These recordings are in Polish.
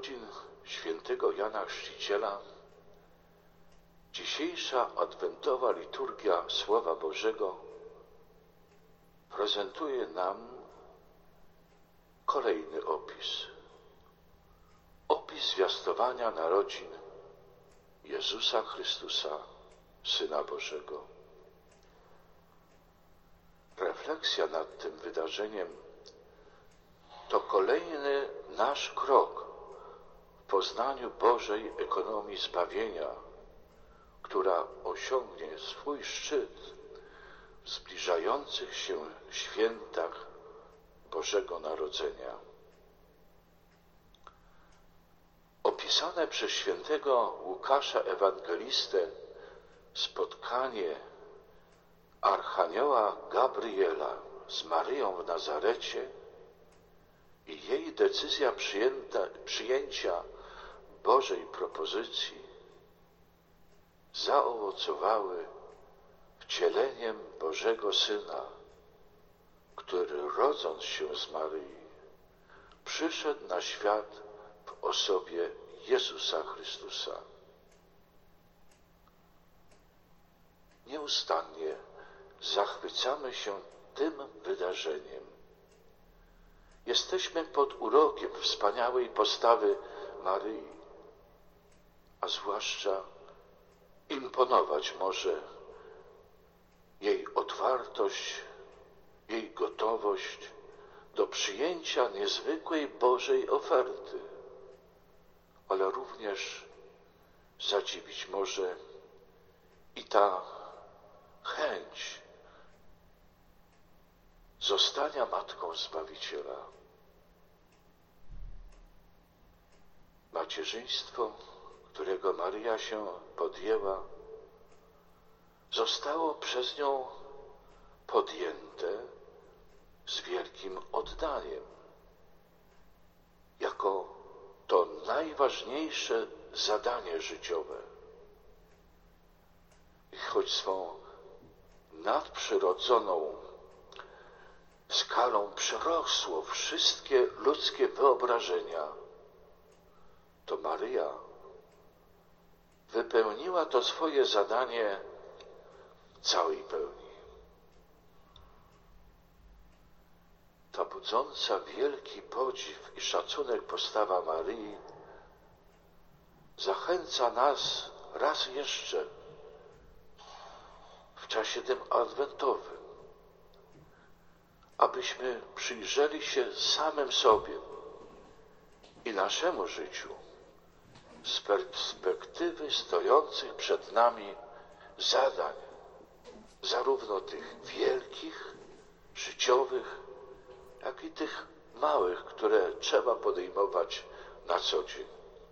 urodzin świętego Jana Chrzciciela dzisiejsza adwentowa liturgia Słowa Bożego prezentuje nam kolejny opis. Opis zwiastowania narodzin Jezusa Chrystusa, Syna Bożego. Refleksja nad tym wydarzeniem to kolejny nasz krok w poznaniu Bożej ekonomii zbawienia, która osiągnie swój szczyt w zbliżających się świętach Bożego Narodzenia. Opisane przez świętego Łukasza Ewangelistę spotkanie Archanioła Gabriela z Maryją w Nazarecie i jej decyzja przyjęcia Bożej propozycji zaowocowały wcieleniem Bożego Syna, który rodząc się z Maryi, przyszedł na świat w osobie Jezusa Chrystusa. Nieustannie zachwycamy się tym wydarzeniem. Jesteśmy pod urokiem wspaniałej postawy Maryi, a zwłaszcza imponować może jej otwartość, jej gotowość do przyjęcia niezwykłej Bożej oferty, ale również zadziwić może i ta chęć zostania matką Zbawiciela. Macierzyństwo, którego Maryja się podjęła, zostało przez nią podjęte z wielkim oddaniem, jako to najważniejsze zadanie życiowe. I choć swą nadprzyrodzoną skalą przerosło wszystkie ludzkie wyobrażenia, to Maryja wypełniła to swoje zadanie w całej pełni. Ta budząca wielki podziw i szacunek postawa Maryi zachęca nas raz jeszcze w czasie tym adwentowym, abyśmy przyjrzeli się samym sobie i naszemu życiu z perspektywy stojących przed nami zadań, zarówno tych wielkich, życiowych, jak i tych małych, które trzeba podejmować na co dzień.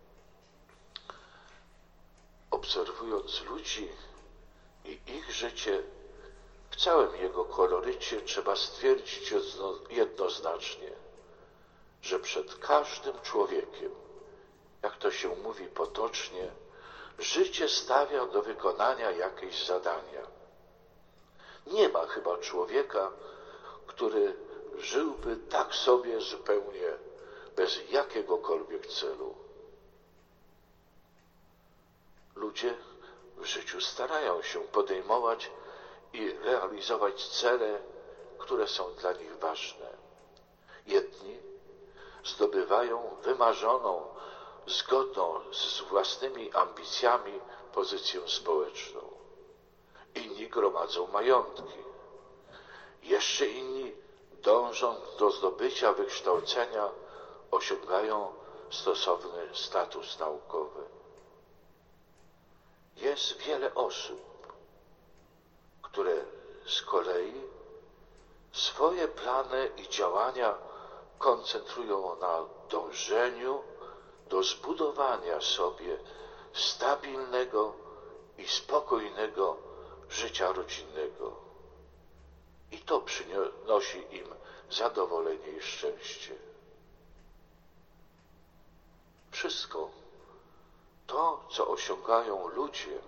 Obserwując ludzi i ich życie w całym jego kolorycie, trzeba stwierdzić jednoznacznie, że przed każdym człowiekiem, jak to się mówi potocznie, życie stawia do wykonania jakieś zadania. Nie ma chyba człowieka, który żyłby tak sobie zupełnie bez jakiegokolwiek celu. Ludzie w życiu starają się podejmować i realizować cele, które są dla nich ważne. Jedni zdobywają wymarzoną, zgodną z własnymi ambicjami pozycję społeczną. Inni gromadzą majątki. Jeszcze inni, dążąc do zdobycia wykształcenia, osiągają stosowny status naukowy. Jest wiele osób, które z kolei swoje plany i działania koncentrują na dążeniu do zbudowania sobie stabilnego i spokojnego życia rodzinnego. I to przynosi im zadowolenie i szczęście. Wszystko to, co osiągają ludzie,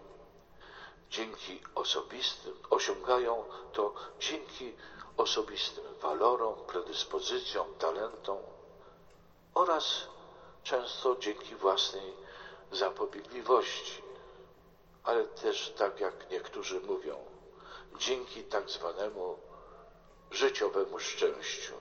osiągają to dzięki osobistym walorom, predyspozycjom, talentom oraz często dzięki własnej zapobiegliwości, ale też, tak jak niektórzy mówią, dzięki tak zwanemu życiowemu szczęściu.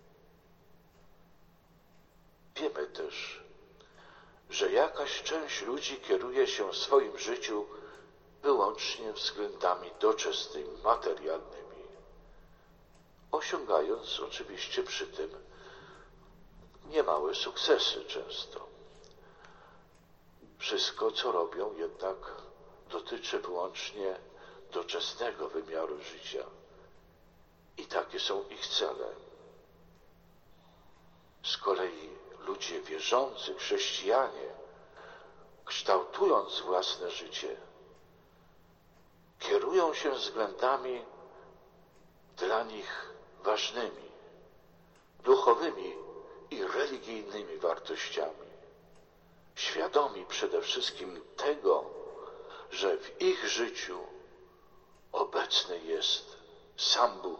Wiemy też, że jakaś część ludzi kieruje się w swoim życiu wyłącznie względami doczesnymi, materialnymi, osiągając oczywiście przy tym niemałe sukcesy często. Wszystko, co robią, jednak dotyczy wyłącznie doczesnego wymiaru życia. I takie są ich cele. Z kolei ludzie wierzący, chrześcijanie, kształtując własne życie, kierują się względami dla nich ważnymi, duchowymi i religijnymi wartościami. Świadomi przede wszystkim tego, że w ich życiu obecny jest sam Bóg.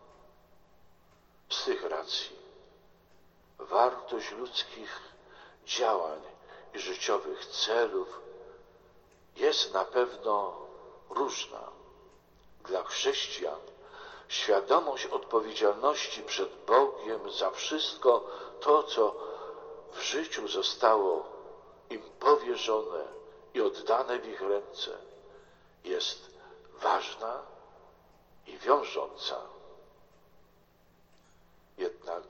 Z tych racji wartość ludzkich działań i życiowych celów jest na pewno różna. Dla chrześcijan świadomość odpowiedzialności przed Bogiem za wszystko to, co w życiu zostało im powierzone i oddane w ich ręce, jest ważna i wiążąca. Jednak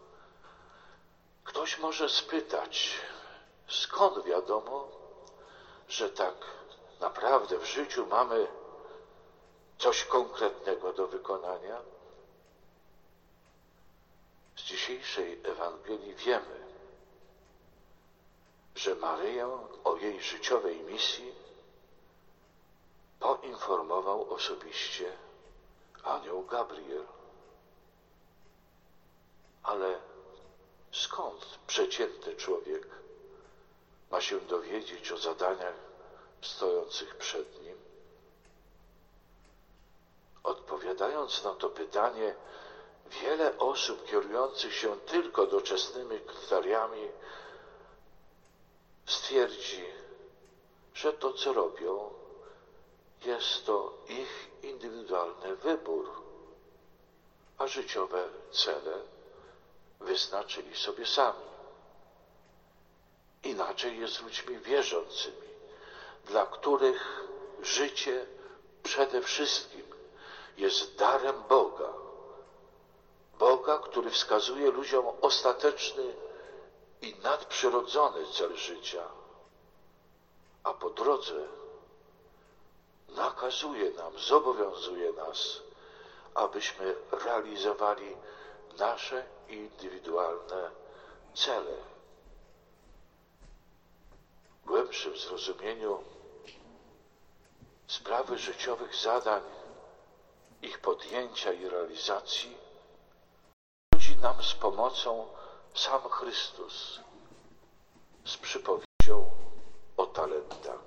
ktoś może spytać, skąd wiadomo, że tak naprawdę w życiu mamy coś konkretnego do wykonania? Z dzisiejszej Ewangelii wiemy, że Maryję o jej życiowej misji poinformował osobiście anioł Gabriel. Ale skąd przeciętny człowiek ma się dowiedzieć o zadaniach stojących przed nim? Odpowiadając na to pytanie, wiele osób kierujących się tylko doczesnymi kryteriami stwierdzi, że to, co robią, jest to ich indywidualny wybór, a życiowe cele wyznaczyli sobie sami. Inaczej jest z ludźmi wierzącymi, dla których życie przede wszystkim jest darem Boga. Boga, który wskazuje ludziom ostateczny i nadprzyrodzony cel życia, a po drodze nakazuje nam, zobowiązuje nas, abyśmy realizowali nasze indywidualne cele. W głębszym zrozumieniu sprawy życiowych zadań, ich podjęcia i realizacji chodzi nam z pomocą sam Chrystus, z przypowieścią o talentach.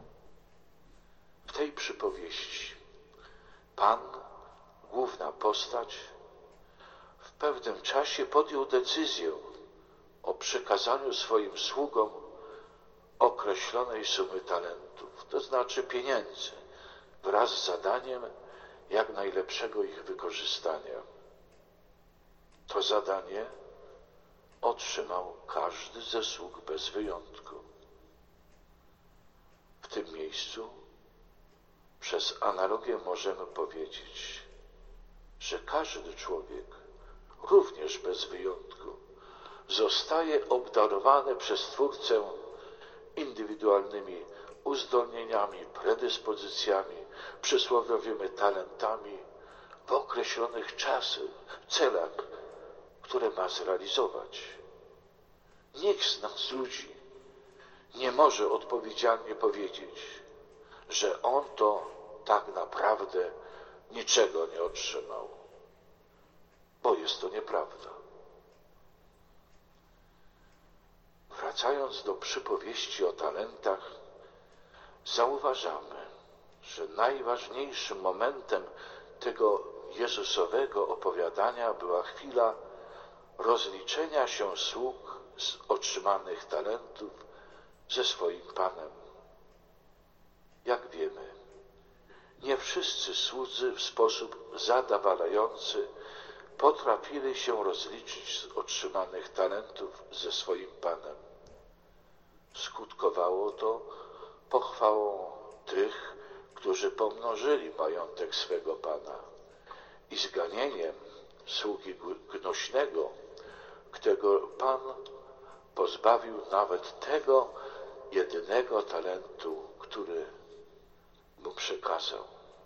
W tej przypowieści Pan, główna postać, w pewnym czasie podjął decyzję o przekazaniu swoim sługom określonej sumy talentów, to znaczy pieniędzy, wraz z zadaniem jak najlepszego ich wykorzystania. To zadanie otrzymał każdy ze sług bez wyjątku. W tym miejscu przez analogię możemy powiedzieć, że każdy człowiek, również bez wyjątku, zostaje obdarowany przez Stwórcę indywidualnymi uzdolnieniami, predyspozycjami, przysłowiowymi talentami w określonych czasach, celach, które ma zrealizować. Nikt z nas ludzi nie może odpowiedzialnie powiedzieć, że on to tak naprawdę niczego nie otrzymał, bo jest to nieprawda. Wracając do przypowieści o talentach, zauważamy, że najważniejszym momentem tego Jezusowego opowiadania była chwila rozliczenia się sług z otrzymanych talentów ze swoim Panem. Jak wiemy, nie wszyscy słudzy w sposób zadowalający potrafili się rozliczyć z otrzymanych talentów ze swoim Panem. Skutkowało to pochwałą tych, którzy pomnożyli majątek swego Pana i zganieniem sługi gnośnego, którego Pan pozbawił nawet tego jedynego talentu, który mu przekazał.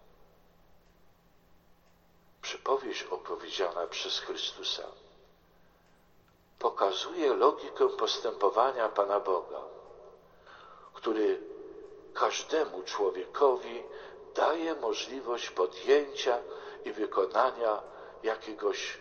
Przypowieść opowiedziana przez Chrystusa pokazuje logikę postępowania Pana Boga, który każdemu człowiekowi daje możliwość podjęcia i wykonania jakiegoś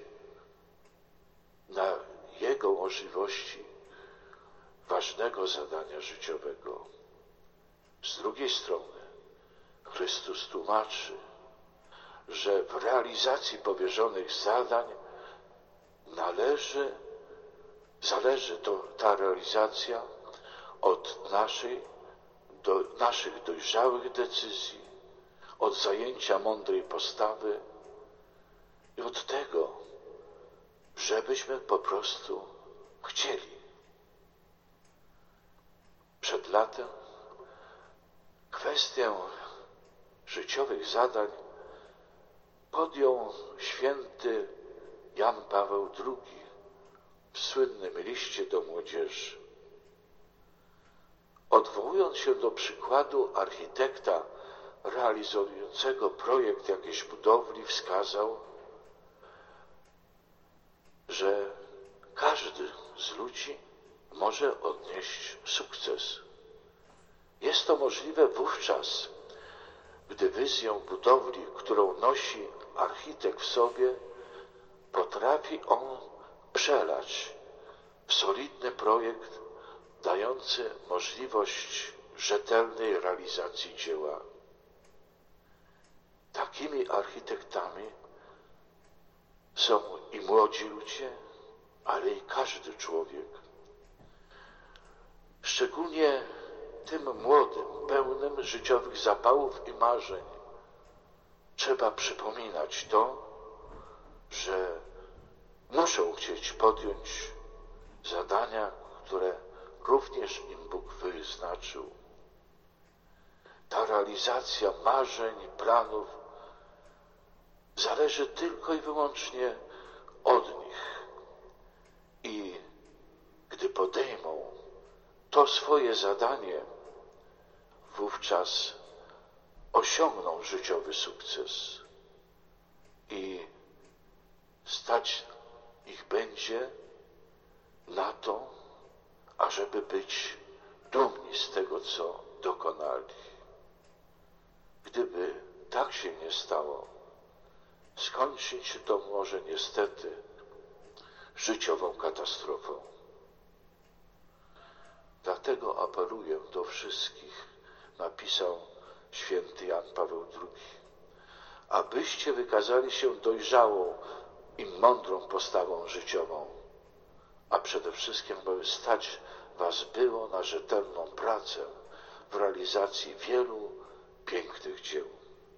na jego możliwości ważnego zadania życiowego. Z drugiej strony Chrystus tłumaczy, że w realizacji powierzonych zadań zależy ta realizacja od naszych dojrzałych decyzji, od zajęcia mądrej postawy i od tego, żebyśmy po prostu chcieli. Przed latem kwestię życiowych zadań podjął święty Jan Paweł II w słynnym liście do młodzieży. Odwołując się do przykładu architekta realizującego projekt jakiejś budowli, wskazał, że każdy z ludzi może odnieść sukces. Jest to możliwe wówczas, gdy wizję budowli, którą nosi architekt w sobie, potrafi on przelać w solidny projekt dający możliwość rzetelnej realizacji dzieła. Takimi architektami są i młodzi ludzie, ale i każdy człowiek. Szczególnie tym młodym, pełnym życiowych zapałów i marzeń trzeba przypominać to, że muszą chcieć podjąć zadania, które również im Bóg wyznaczył. Ta realizacja marzeń, planów zależy tylko i wyłącznie od nich. I gdy podejmą to swoje zadanie, wówczas osiągną życiowy sukces i stać ich będzie na to, ażeby być dumni z tego, co dokonali. Gdyby tak się nie stało, skończyć się to może niestety życiową katastrofą. Dlatego apeluję do wszystkich, napisał święty Jan Paweł II, abyście wykazali się dojrzałą i mądrą postawą życiową, a przede wszystkim, by stać was było na rzetelną pracę w realizacji wielu pięknych dzieł.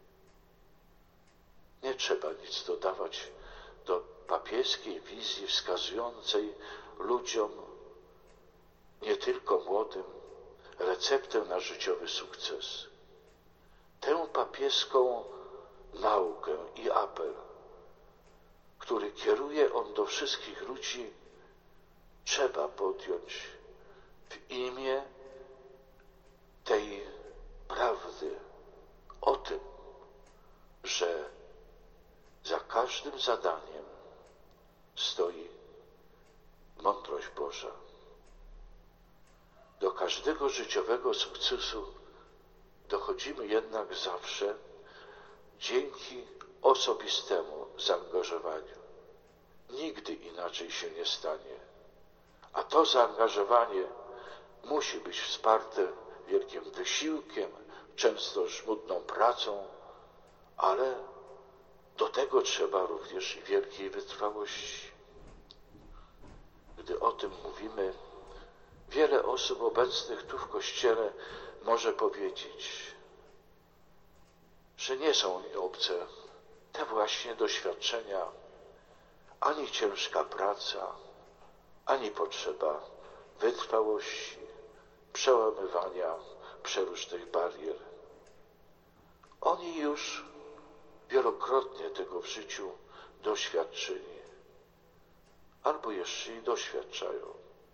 Nie trzeba nic dodawać do papieskiej wizji wskazującej ludziom, nie tylko młodym, receptę na życiowy sukces. Tę papieską naukę i apel, który kieruje on do wszystkich ludzi, trzeba podjąć w imię tej prawdy o tym, że za każdym zadaniem stoi mądrość Boża. Do każdego życiowego sukcesu dochodzimy jednak zawsze dzięki osobistemu zaangażowaniu. Nigdy inaczej się nie stanie. A to zaangażowanie musi być wsparte wielkim wysiłkiem, często żmudną pracą, ale do tego trzeba również i wielkiej wytrwałości. gdy o tym mówimy, wiele osób obecnych tu w Kościele może powiedzieć, że nie są mi obce te właśnie doświadczenia, ani ciężka praca, ani potrzeba wytrwałości, przełamywania przeróżnych barier. Oni już wielokrotnie tego w życiu doświadczyli, albo jeszcze i doświadczają.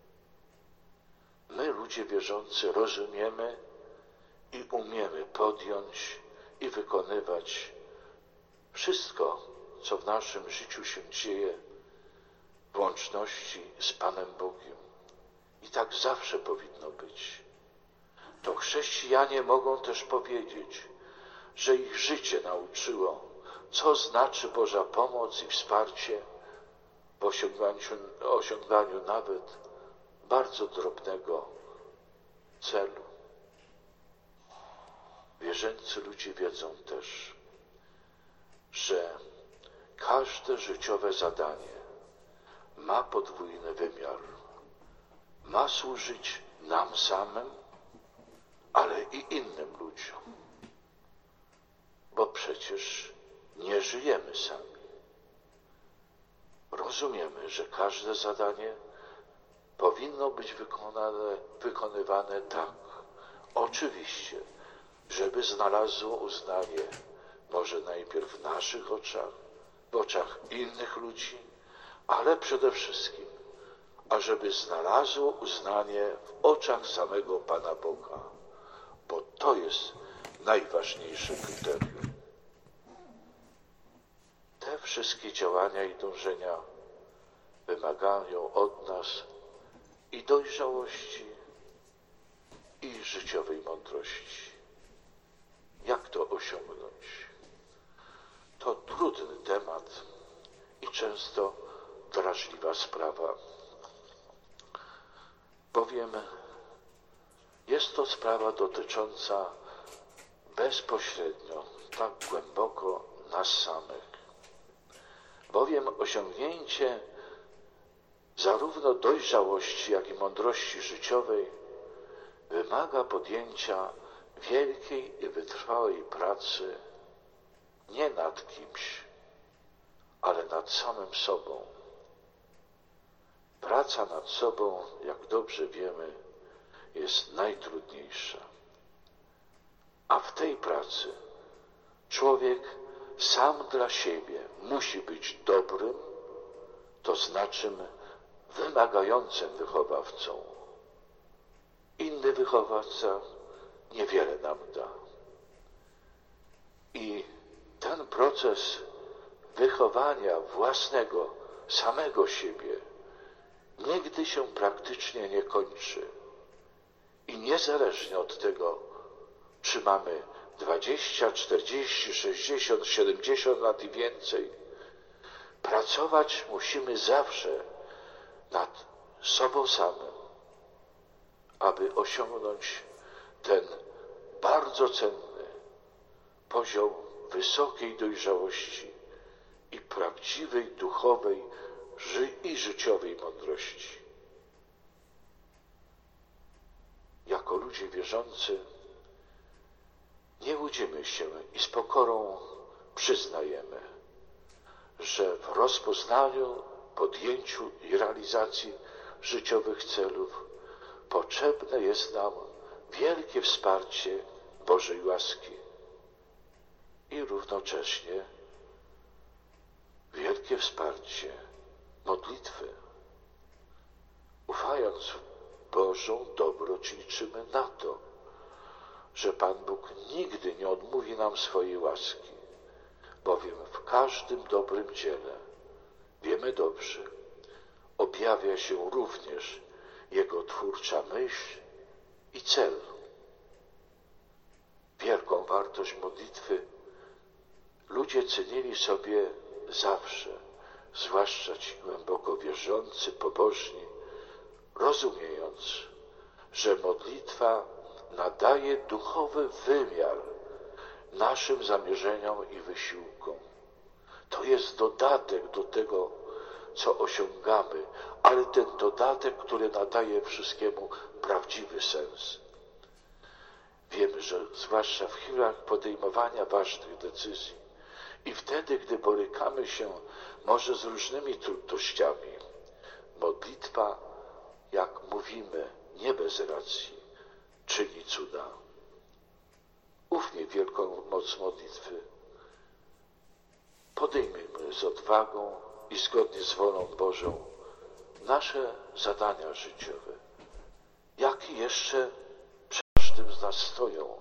My, ludzie wierzący, rozumiemy i umiemy podjąć i wykonywać wszystko, co w naszym życiu się dzieje w łączności z Panem Bogiem. I tak zawsze powinno być. To chrześcijanie mogą też powiedzieć, że ich życie nauczyło, co znaczy Boża pomoc i wsparcie w osiąganiu nawet bardzo drobnego celu. Wierzący ludzie wiedzą też, że każde życiowe zadanie ma podwójny wymiar. Ma służyć nam samym, ale i innym ludziom. Bo przecież nie żyjemy sami. Rozumiemy, że każde zadanie powinno być wykonywane tak, oczywiście, żeby znalazło uznanie może najpierw w naszych oczach, w oczach innych ludzi, ale przede wszystkim, ażeby znalazło uznanie w oczach samego Pana Boga, bo to jest najważniejsze kryterium. Te wszystkie działania i dążenia wymagają od nas i dojrzałości, i życiowej mądrości. Jak to osiągnąć? To trudny temat i często drażliwa sprawa, bowiem jest to sprawa dotycząca bezpośrednio, tak głęboko nas samych. Bowiem osiągnięcie zarówno dojrzałości, jak i mądrości życiowej wymaga podjęcia wielkiej i wytrwałej pracy nie nad kimś, ale nad samym sobą. Praca nad sobą, jak dobrze wiemy, jest najtrudniejsza. A w tej pracy człowiek sam dla siebie musi być dobrym, to znaczy wymagającym wychowawcą. Inny wychowawca niewiele nam da. I ten proces wychowania własnego, samego siebie nigdy się praktycznie nie kończy. I niezależnie od tego, czy mamy 20, 40, 60, 70 lat i więcej, pracować musimy zawsze nad sobą samym, aby osiągnąć ten bardzo cenny poziom wysokiej dojrzałości i prawdziwej duchowej i życiowej mądrości. Jako ludzie wierzący nie łudzimy się i z pokorą przyznajemy, że w rozpoznaniu, podjęciu i realizacji życiowych celów potrzebne jest nam wielkie wsparcie Bożej łaski i równocześnie wielkie wsparcie modlitwy. Ufając w Bożą dobroć, liczymy na to, że Pan Bóg nigdy nie odmówi nam swojej łaski, bowiem w każdym dobrym dziele, wiemy dobrze, objawia się również Jego twórcza myśl i cel. Wielką wartość modlitwy ludzie cenili sobie zawsze, zwłaszcza ci głęboko wierzący, pobożni, rozumiejąc, że modlitwa nadaje duchowy wymiar naszym zamierzeniom i wysiłkom. To jest dodatek do tego co osiągamy, ale ten dodatek, który nadaje wszystkiemu prawdziwy sens. Wiemy, że zwłaszcza w chwilach podejmowania ważnych decyzji i wtedy, gdy borykamy się może z różnymi trudnościami, modlitwa, jak mówimy, nie bez racji, czyni cuda. Ufnie wielką moc modlitwy. Podejmijmy z odwagą i zgodnie z wolą Bożą nasze zadania życiowe. Jakie jeszcze przed każdym z nas stoją.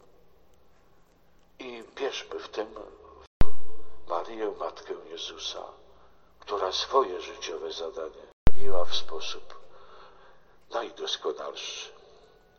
I bierzmy w tym Maryję, Matkę Jezusa, która swoje życiowe zadanie pełniła w sposób najdoskonalszy.